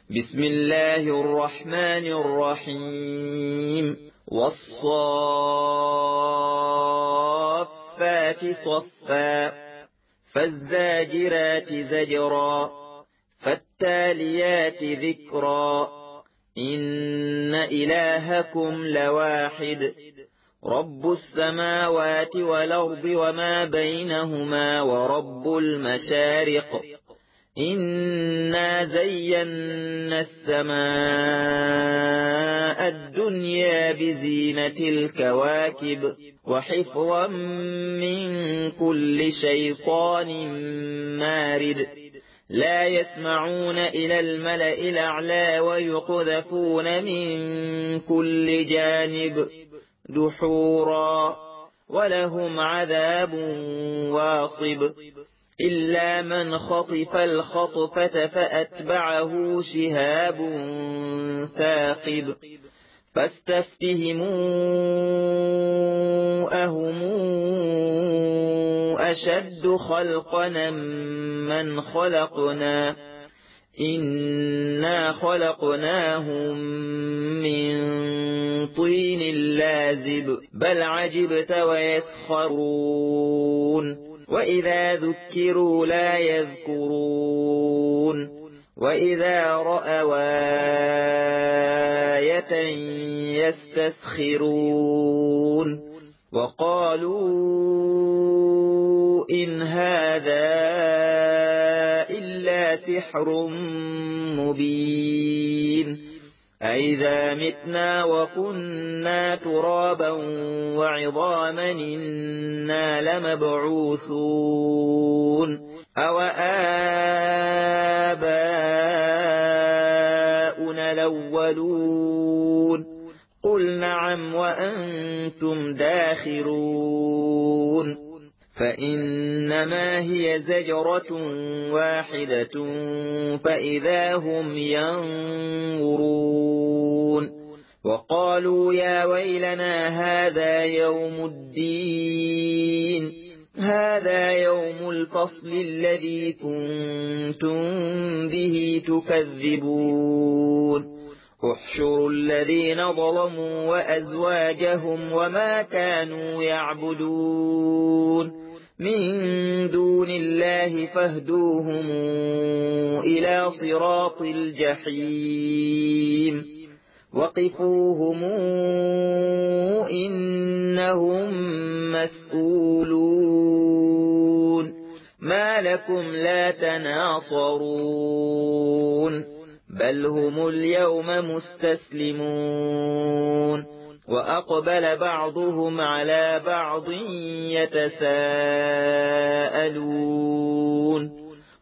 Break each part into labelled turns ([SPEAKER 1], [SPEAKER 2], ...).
[SPEAKER 1] بسم الله الرحمن الرحيم والصافات صفا فالزاجرات زجرا فالتاليات ذكرا إن إلهكم لواحد رب السماوات والأرض وما بينهما ورب المشارق إنا زينا السماء الدنيا بزينة الكواكب وحفظا من كل شيطان مارد لا يسمعون إلى الملأ الأعلى ويقذفون من كل جانب دحورا ولهم عذاب واصب إلا من خطف الخطفة فأتبعه شهاب ثاقب فاستفتهموا أهم أشد خلقنا من خلقنا إنا خلقناهم من طين لازب بل عجبت ويسخرون وإذا ذكروا لا يذكرون وإذا رأوا آية يستسخرون وقالوا إن هذا إلا سحر مبين أئذا متنا وكنا ترابا وعظاما إنا لمبعوثون أو آباؤنا الأولون قل نعم وأنتم داخرون فإنما هي زجرة واحدة فإذا هم ينظرون وقالوا يا ويلنا هذا يوم الفصل الذي كنتم به تكذبون احشروا الذين ظلموا وأزواجهم وما كانوا يعبدون من دون الله فاهدوهم إلى صراط الجحيم وقفوهم إنهم مسؤولون ما لكم لا تناصرون بل هم اليوم مستسلمون وأقبل بعضهم على بعض يتساءلون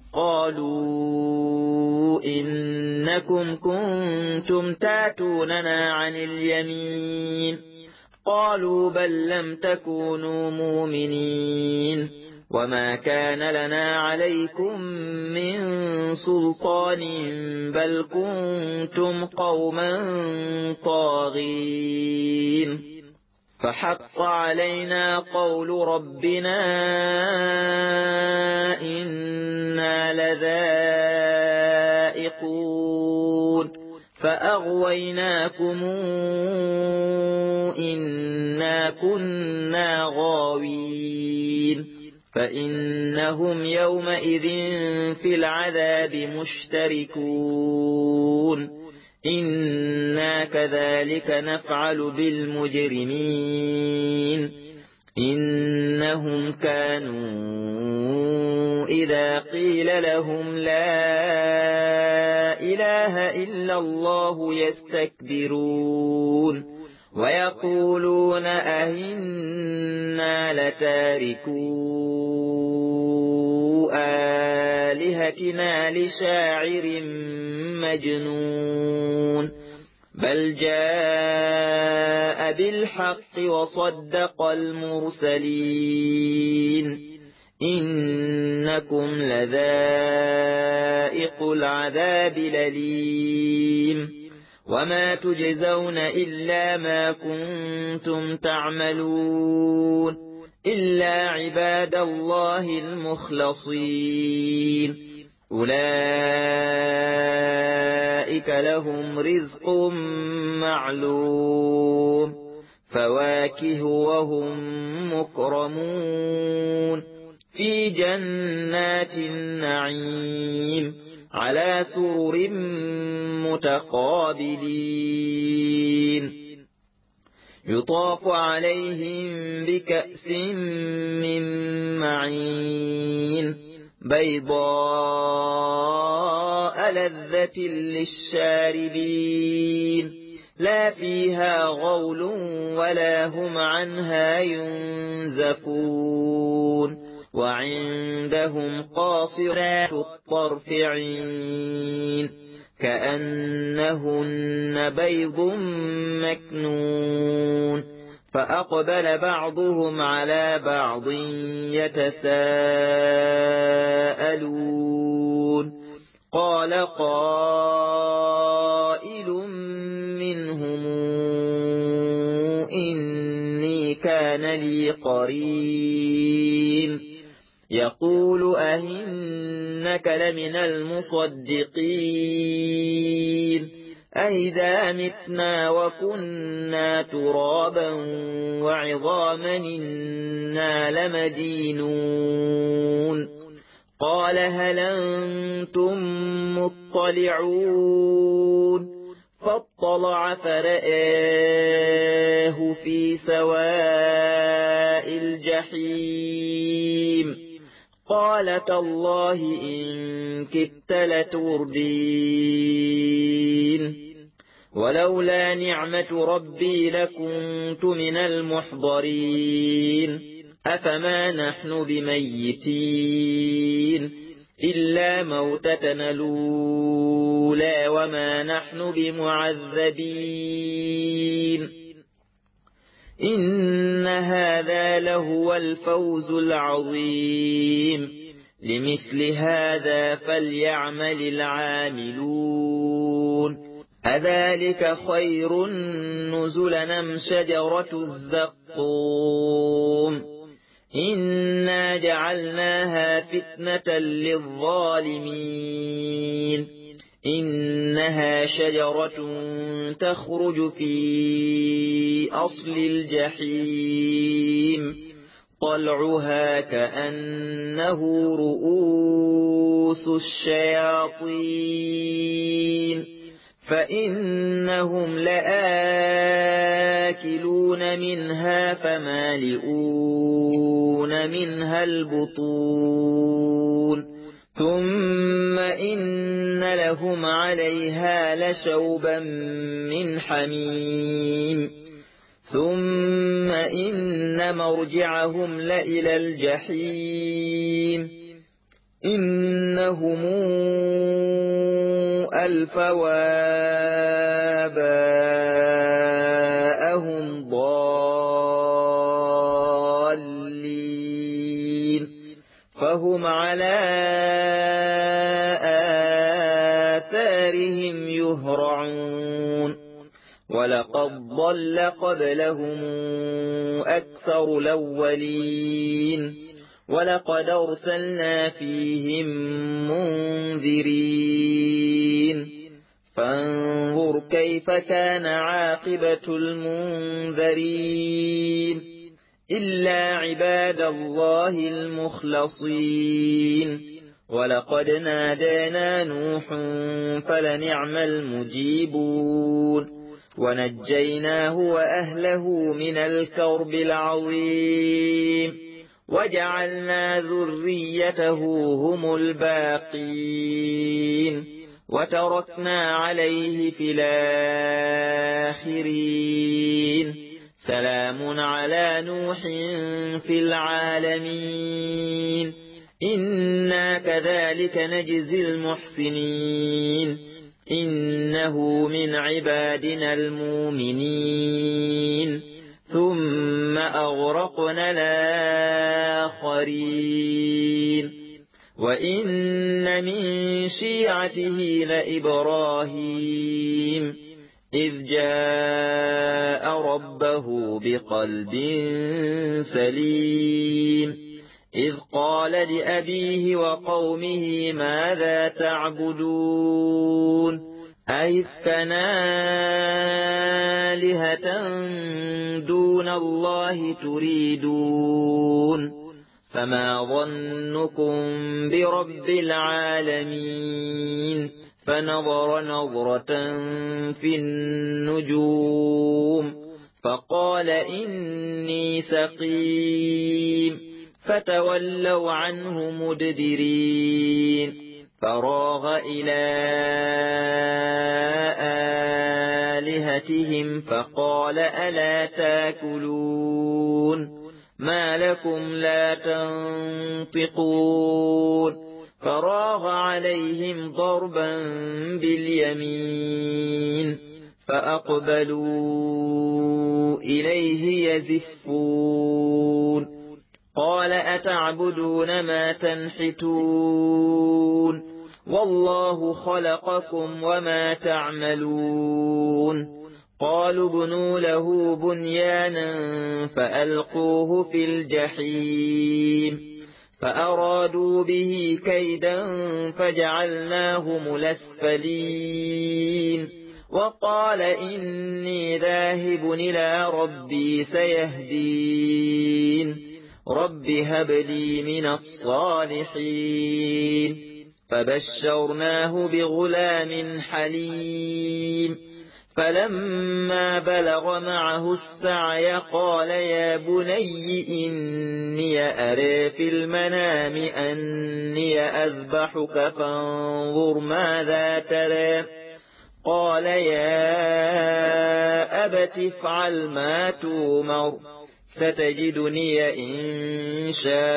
[SPEAKER 1] قالوا إنكم كنتم تاتوننا عن اليمين قالوا بل لم تكونوا مؤمنين وما كان لنا عليكم من سلطان بل كنتم قوما طاغين فحق علينا قول ربنا إنا لذائقون فأغويناكم إنا كنا غاوين فإنهم يومئذ في العذاب مشتركون إنا كذلك نفعل بالمجرمين إنهم كانوا إذا قيل لهم لا إله إلا الله يستكبرون ويقولون أئنا لتاركو آلهتنا لشاعر مجنون بل جاء بالحق وصدق المرسلين إنكم لذائق العذاب الأليم وما تجزون إلا ما كنتم تعملون إلا عباد الله المخلصين أولئك أولئك لهم رزق معلوم فواكه وهم مكرمون في جنات النعيم على سرر متقابلين يطاف عليهم بكأس من معين بيضاء لذة للشاربين لا فيها غول ولا هم عنها ينزفون وعندهم قاصرات الطرف عين كأنهن بيض مكنون فأقبل بعضهم على بعض يتساءلون قال قائل منهم إني كان لي قرين يقول أئنك لمن المصدقين أئذا متنا وكنا ترابا وعظاما إنا لمدينون قال هل أنتم مطلعون فاطلع فرآه في سواء الجحيم قال تالله إن كدت لتردين ولولا نعمة ربي لكنت من المحضرين أفما نحن بميتين إلا موتتنا الأولى وما نحن بمعذبين إن هذا لهو الفوز العظيم لمثل هذا فليعمل العاملون أذلك خير نزلا أم شجرة الزقوم إنا جعلناها فتنة للظالمين إنها شجرة تخرج في أصل الجحيم طلعها كأنه رؤوس الشياطين فإنهم لآكلون منها فمالئون منها البطون ثم إن لهم عليها لشوبا من حميم ثم إن مرجعهم لإلى الجحيم إنهم ألفوا آباءهم ضالين فهم على آثارهم يهرعون ولقد ضل قبلهم أكثر الأولين ولقد أرسلنا فيهم منذرين فانظر كيف كان عاقبة المنذرين إلا عباد الله المخلصين ولقد نادانا نوح فلنعم المجيبون ونجيناه وأهله من الكرب العظيم وجعلنا ذريته هم الباقين وتركنا عليه في الآخرين سلام على نوح في العالمين إنا كذلك نجزي المحسنين إنه من عبادنا المؤمنين ثم أغرقنا الآخرين وإن من شيعته لإبراهيم إذ جاء ربه بقلب سليم إذ قال لأبيه وقومه ماذا تعبدون أئفكا آلهة دون الله تريدون فما ظنكم برب العالمين فنظر نظرة في النجوم فقال إني سقيم فتولوا عنه مدبرين فراغ إلى آلهتهم فقال ألا تاكلون ما لكم لا تنطقون فراغ عليهم ضربا باليمين فأقبلوا إليه يزفون قال أتعبدون ما تنحتون والله خلقكم وما تعملون قالوا ابنوا له بنيانا فألقوه في الجحيم فأرادوا به كيدا فجعلناهم الأسفلين وقال إني ذاهب إلى ربي سيهدين رب هب لي من الصالحين فبشرناه بغلام حليم فلما بلغ معه السعي قال يا بني إني أرى في المنام أني أذبحك فانظر ماذا ترى قال يا أبت افعل ما تؤمر ستجدني إن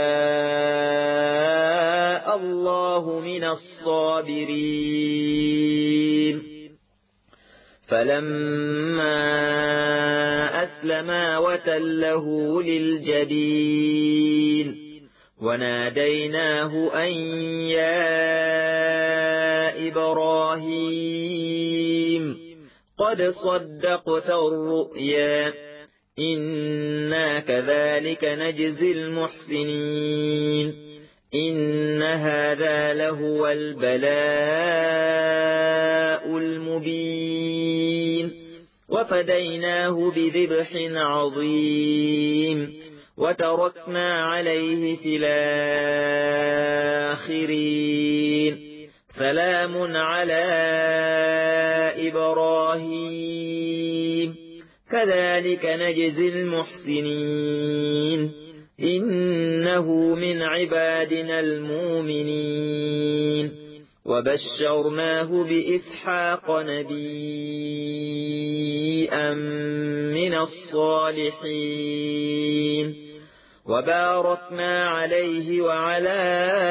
[SPEAKER 1] شاء الله من الصابرين فلما أسلما وتله للجبين وناديناه أن يا إبراهيم قد صدقت الرؤيا إنا كذلك نجزي المحسنين إن هذا لهو البلاء المبين وفديناه بذبح عظيم وتركنا عليه في الآخرين سلام على إبراهيم كذلك نجزي المحسنين إنه من عبادنا المؤمنين وبشرناه بإسحاق نبيا من الصالحين وباركنا عليه وعلى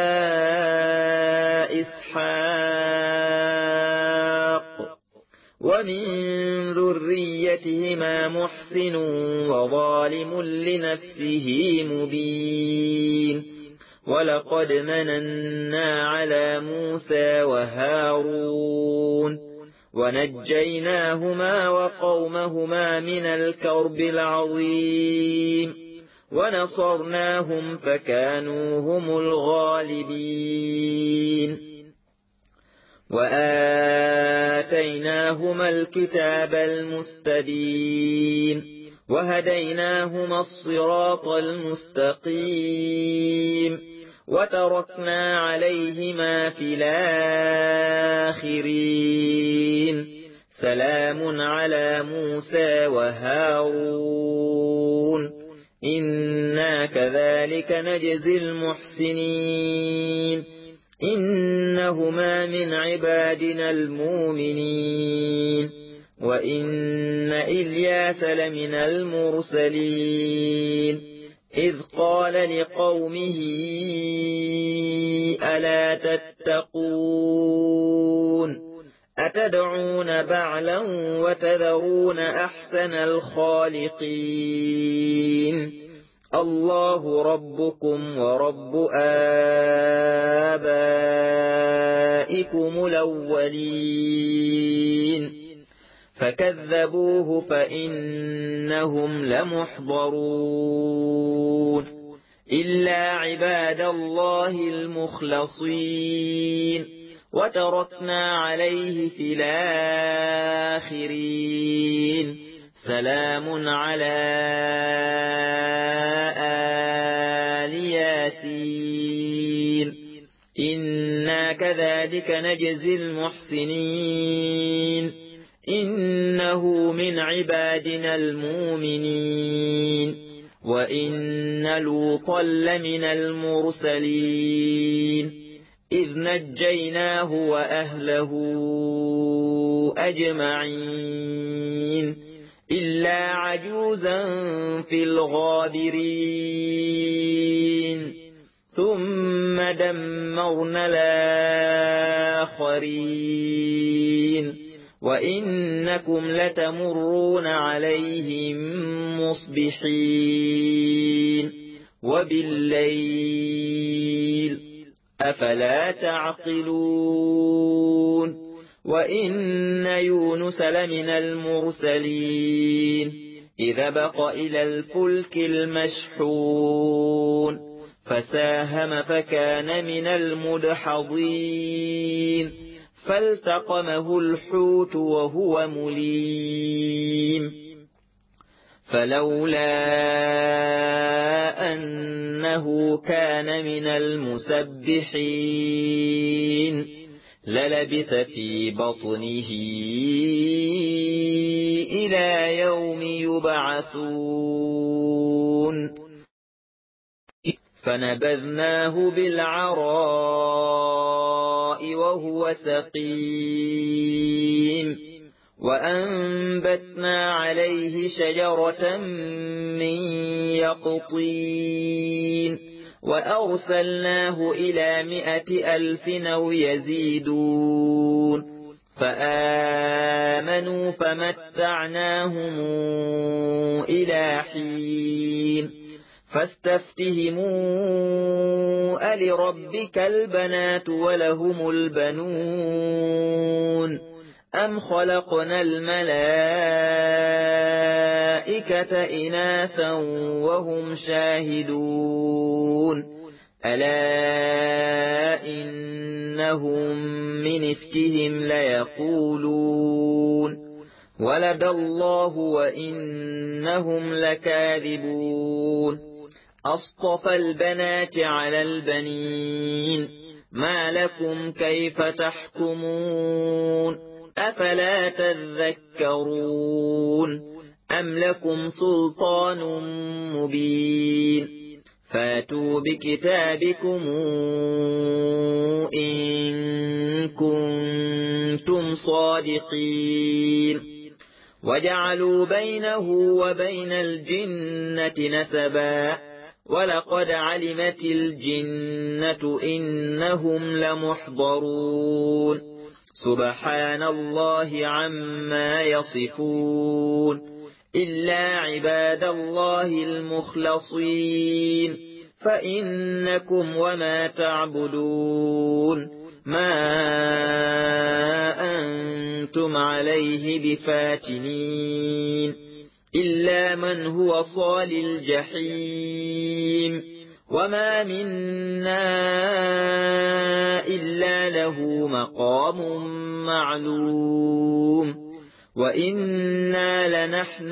[SPEAKER 1] إسحاق ومن ذريتهما محسن وظالم لنفسه مبين ولقد مننا على موسى وهارون ونجيناهما وقومهما من الكرب العظيم ونصرناهم فكانوا هم الغالبين وآتيناهما الكتاب المستبين وهديناهما الصراط المستقيم وتركنا عليهما في الآخرين سلام على موسى وهارون إنا كذلك نجزي المحسنين إنهما من عبادنا المؤمنين وإن إلياس لمن المرسلين إذ قال لقومه ألا تتقون أتدعون بعلا وتذرون أحسن الخالقين الله ربكم ورب آبائكم الأولين فكذبوه فإنهم لمحضرون إلا عباد الله المخلصين وتركنا عليه في الآخرين سلام على آل ياسين إنا كذلك نجزي المحسنين إنه من عبادنا المؤمنين وإن لوطا لمن المرسلين إذ نجيناه وأهله أجمعين إلا عجوزا في الغابرين ثم دمرنا الآخرين وإنكم لتمرون عليهم مصبحين وبالليل أفلا تعقلون وإن يونس لمن المرسلين إذا بق إلى الفلك المشحون فساهم فكان من المدحضين فالتقمه الحوت وهو مليم فلولا أنه كان من المسبحين للبث في بطنه إلى يوم يبعثون فنبذناه بالعراء وهو سقيم وأنبتنا عليه شجرة من يقطين وأرسلناه إلى 100,000 أو يزيدون فآمنوا فمتعناهم إلى حين فاستفتهموا ألربك البنات ولهم البنون أم خلقنا الملائكة إناثا وهم شاهدون ألا إنهم من إفكهم ليقولون ولد الله وإنهم لكاذبون أصطفى البنات على البنين ما لكم كيف تحكمون أفلا تذكرون أم لكم سلطان مبين فاتوا بكتابكم إن كنتم صادقين وجعلوا بينه وبين الجنة نسبا ولقد علمت الجنة إنهم لمحضرون سبحان الله عما يصفون إلا عباد الله المخلصين فإنكم وما تعبدون ما أنتم عليه بفاتنين إلا من هو صال الجحيم وما منا إلا له مقام معلوم وإنا لنحن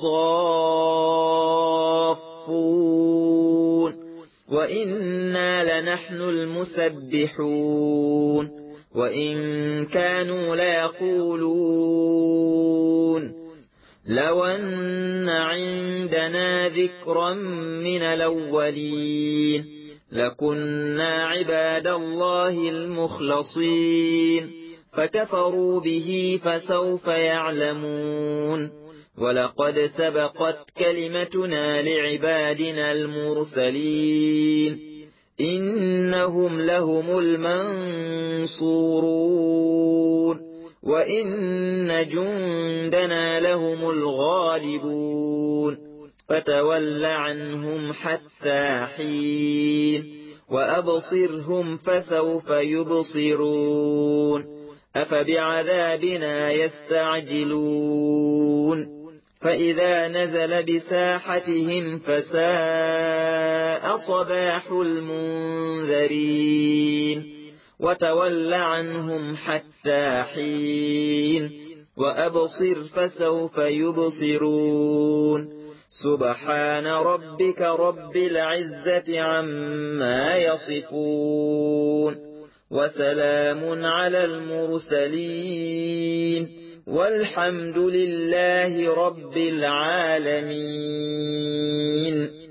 [SPEAKER 1] الصافون وإنا لنحن المسبحون وإن كانوا ليقولون لو أن عندنا ذكرا من الأولين لكنا عباد الله المخلصين فكفروا به فسوف يعلمون ولقد سبقت كلمتنا لعبادنا المرسلين إنهم لهم المنصورون وإن جندنا لهم الغالبون فتول عنهم حتى حين وأبصرهم فسوف يبصرون أفبعذابنا يستعجلون فإذا نزل بساحتهم فساء صباح المنذرين وتول عنهم حتى حين وأبصر فسوف يبصرون سبحان ربك رب العزة عما يصفون وسلام على المرسلين والحمد لله رب العالمين.